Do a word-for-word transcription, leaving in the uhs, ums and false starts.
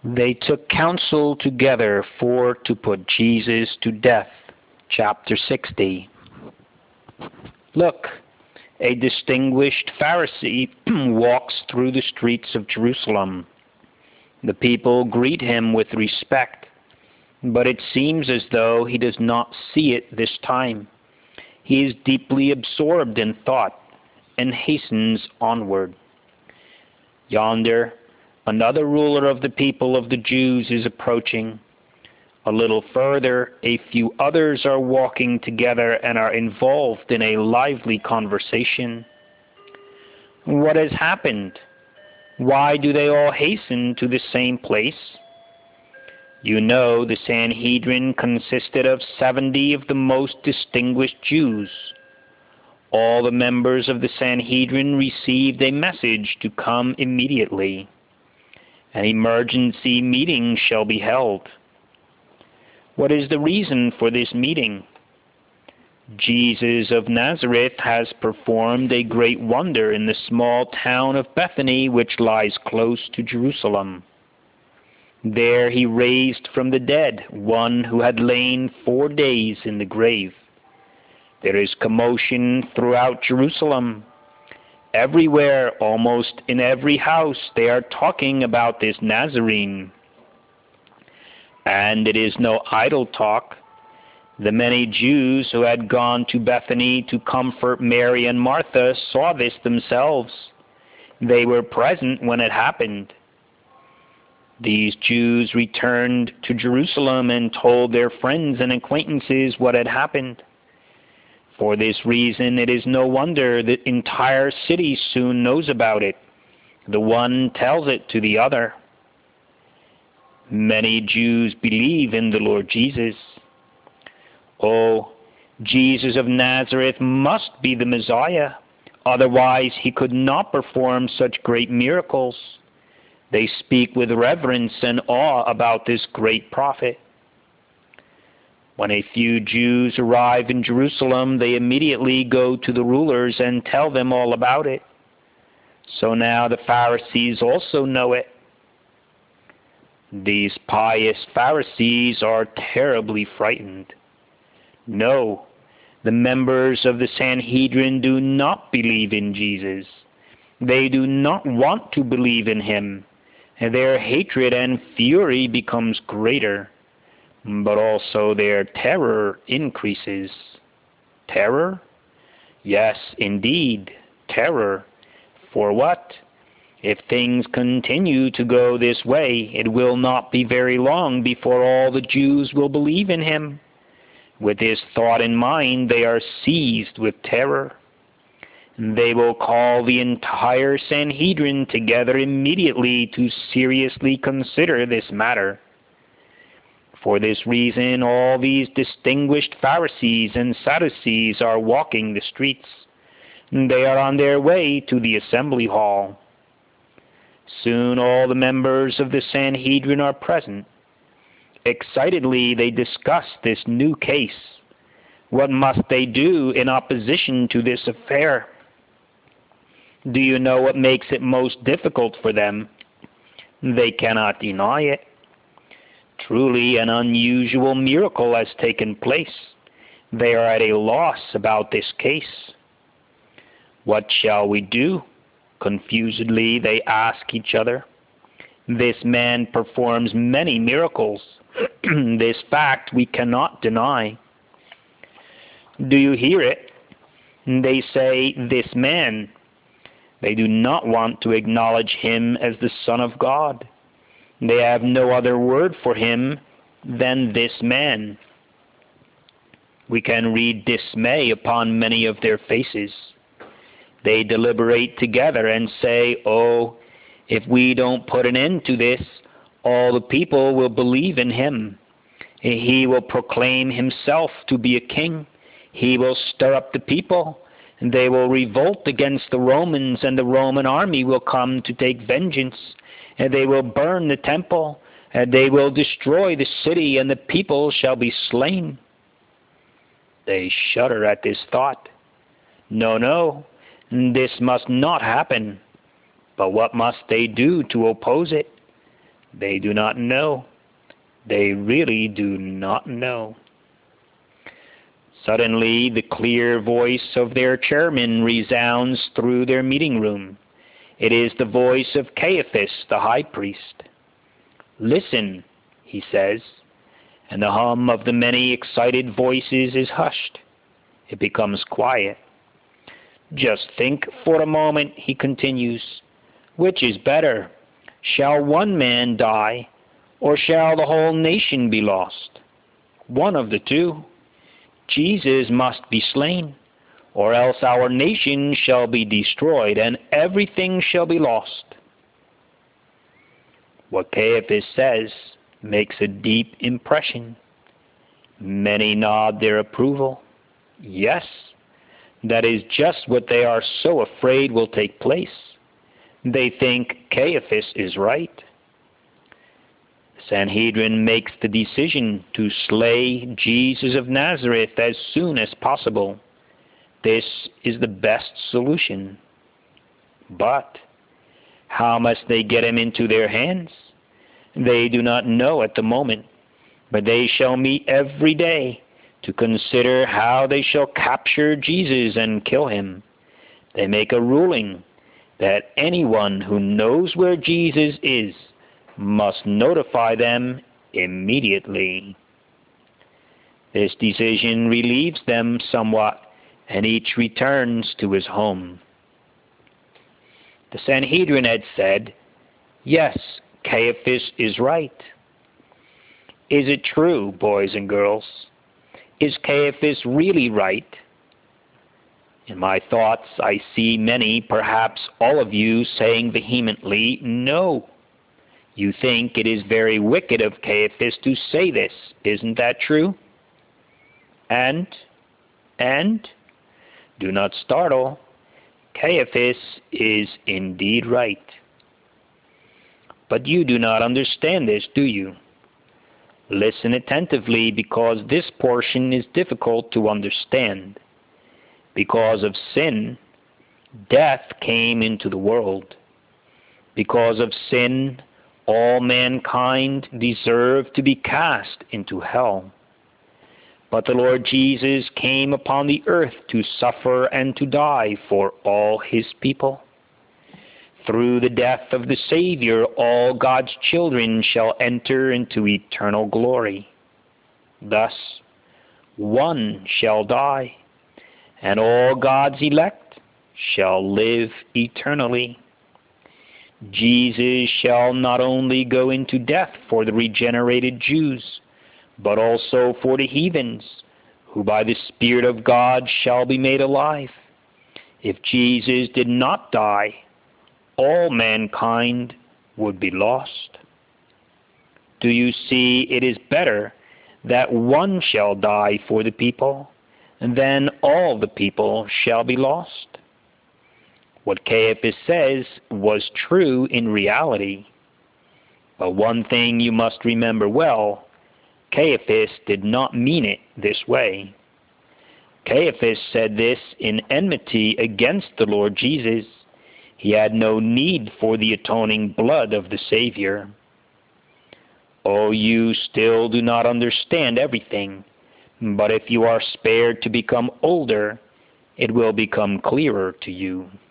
They took counsel together for to put Jesus to death. Chapter sixty. Look, a distinguished Pharisee walks through the streets of Jerusalem. The people greet him with respect, but it seems as though he does not see it this time. He is deeply absorbed in thought and hastens onward. Yonder, another ruler of the people of the Jews is approaching. A little further, a few others are walking together and are involved in a lively conversation. What has happened? Why do they all hasten to the same place? You know, the Sanhedrin consisted of seventy of the most distinguished Jews. All the members of the Sanhedrin received a message to come immediately. An emergency meeting shall be held. What is the reason for this meeting? Jesus of Nazareth has performed a great wonder in the small town of Bethany, which lies close to Jerusalem. There he raised from the dead one who had lain four days in the grave. There is commotion throughout Jerusalem. Everywhere, almost in every house, they are talking about this Nazarene. And it is no idle talk. The many Jews who had gone to Bethany to comfort Mary and Martha saw this themselves. They were present when it happened. These Jews returned to Jerusalem and told their friends and acquaintances what had happened. For this reason, it is no wonder that entire cities soon knows about it. The one tells it to the other. Many Jews believe in the Lord Jesus. Oh, Jesus of Nazareth must be the Messiah. Otherwise, he could not perform such great miracles. They speak with reverence and awe about this great prophet. When a few Jews arrive in Jerusalem, they immediately go to the rulers and tell them all about it. So now the Pharisees also know it. These pious Pharisees are terribly frightened. No, the members of the Sanhedrin do not believe in Jesus. They do not want to believe in him. Their hatred and fury becomes greater, but also their terror increases. Terror? Yes, indeed, terror. For what? If things continue to go this way, it will not be very long before all the Jews will believe in him. With this thought in mind, they are seized with terror. They will call the entire Sanhedrin together immediately to seriously consider this matter. For this reason, all these distinguished Pharisees and Sadducees are walking the streets. They are on their way to the assembly hall. Soon all the members of the Sanhedrin are present. Excitedly they discuss this new case. What must they do in opposition to this affair? Do you know what makes it most difficult for them? They cannot deny it. Truly an unusual miracle has taken place. They are at a loss about this case. What shall we do? Confusedly they ask each other. This man performs many miracles. This fact we cannot deny. Do you hear it? They say, this man. They do not want to acknowledge him as the Son of God. They have no other word for him than this man. We can read dismay upon many of their faces. They deliberate together and say, oh, if we don't put an end to this, all the people will believe in him. He will proclaim himself to be a king. He will stir up the people. They will revolt against the Romans, and the Roman army will come to take vengeance. And they will burn the temple. And they will destroy the city, and the people shall be slain. They shudder at this thought. No, no, this must not happen. But what must they do to oppose it? They do not know. They really do not know. Suddenly, the clear voice of their chairman resounds through their meeting room. It is the voice of Caiaphas, the high priest. "Listen," he says, and the hum of the many excited voices is hushed. It becomes quiet. "Just think for a moment," he continues. "Which is better? Shall one man die, or shall the whole nation be lost? One of the two. Jesus must be slain, or else our nation shall be destroyed, and everything shall be lost." What Caiaphas says makes a deep impression. Many nod their approval. Yes, that is just what they are so afraid will take place. They think Caiaphas is right. The Sanhedrin makes the decision to slay Jesus of Nazareth as soon as possible. This is the best solution. But how must they get him into their hands? They do not know at the moment, but they shall meet every day to consider how they shall capture Jesus and kill him. They make a ruling that anyone who knows where Jesus is must notify them immediately. This decision relieves them somewhat, and each returns to his home. The Sanhedrin had said, "Yes, Caiaphas is right." Is it true, boys and girls? Is Caiaphas really right? In my thoughts, I see many, perhaps all of you, saying vehemently, "No." You think it is very wicked of Caiaphas to say this. Isn't that true? And, and, do not startle. Caiaphas is indeed right. But you do not understand this, do you? Listen attentively, because this portion is difficult to understand. Because of sin, death came into the world. Because of sin, all mankind deserve to be cast into hell. But the Lord Jesus came upon the earth to suffer and to die for all his people. Through the death of the Savior, all God's children shall enter into eternal glory. Thus, one shall die, and all God's elect shall live eternally. Jesus shall not only go into death for the regenerated Jews, but also for the heathens, who by the Spirit of God shall be made alive. If Jesus did not die, all mankind would be lost. Do you see, it is better that one shall die for the people, and then all the people shall be lost? What Caiaphas says was true in reality. But one thing you must remember well, Caiaphas did not mean it this way. Caiaphas said this in enmity against the Lord Jesus. He had no need for the atoning blood of the Savior. Oh, you still do not understand everything, but if you are spared to become older, it will become clearer to you.